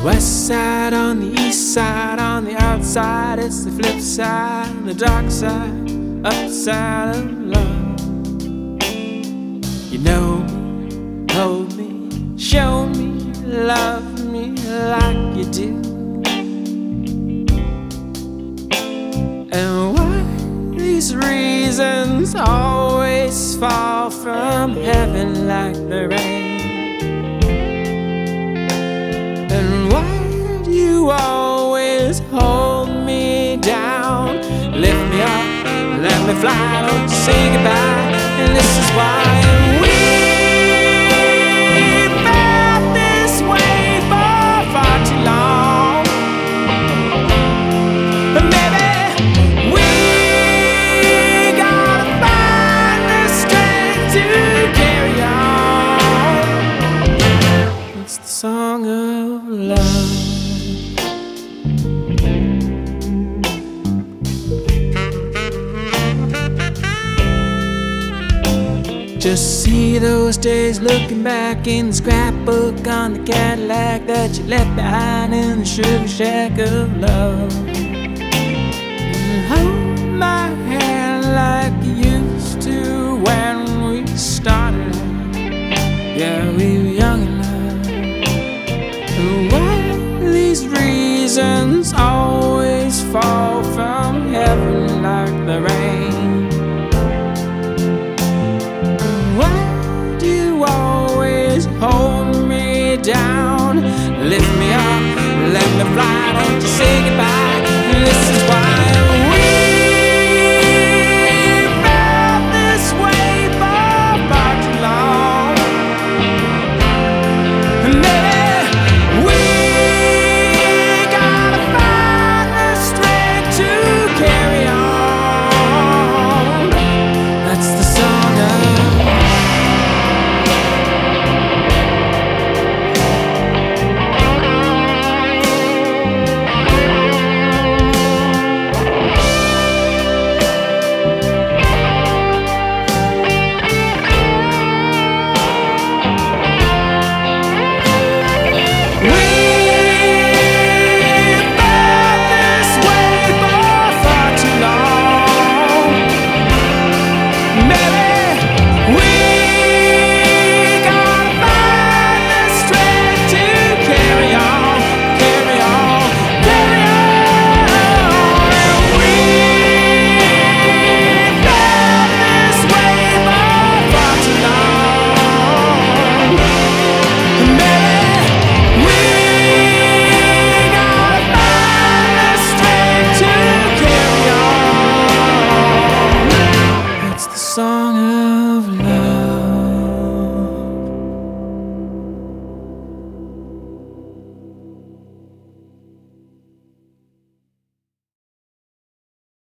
West side on the east side, on the outside it's the flip side, the dark side, upside of love. You know me, hold me, show me, love me like you do. And why these reasons always fall from heaven like the rain? And why do you always hold me down? Lift me up, let me fly, don't say goodbye. And this is why we felt this way for far too long. But maybe we gotta find the strength to carry on. It's the song of love. Just see those days looking back in the scrapbook on the Cadillac that you left behind in the sugar shack of love. And hold my hand like you used to when we started out. Yeah, we were young and love. And why do these reasons always fall from heaven like the rain? Hold me down, lift me up, let me fly, don't you say goodbye. This is why